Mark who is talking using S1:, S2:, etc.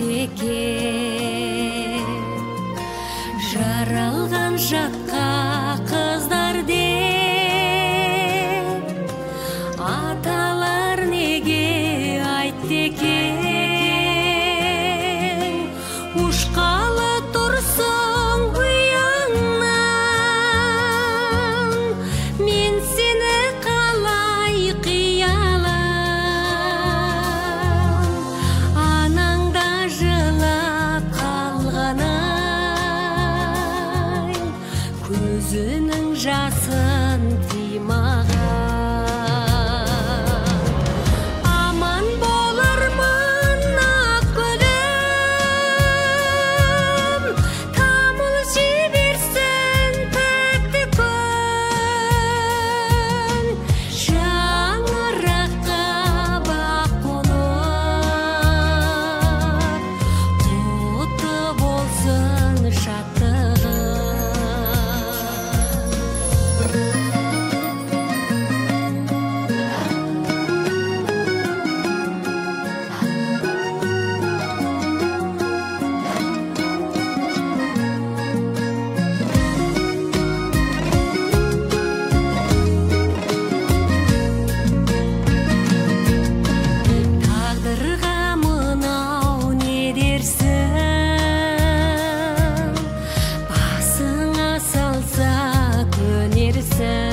S1: айтеке, жаралған жатқа қыздар деп, аталар неге айтеке, ұшқалы тұрсың ұяңнан, мен сені қалай қиялам, анаңда жылап қалғанай, көзінің жасын тыймаған. Аман болармын ақ гүлім, тамыл жіберсін тәтті күн, шаңыраққа бақ болып, құтты болсын шаттығың. Тағдырға мынау не дерсің, басыңа салса көнерсің.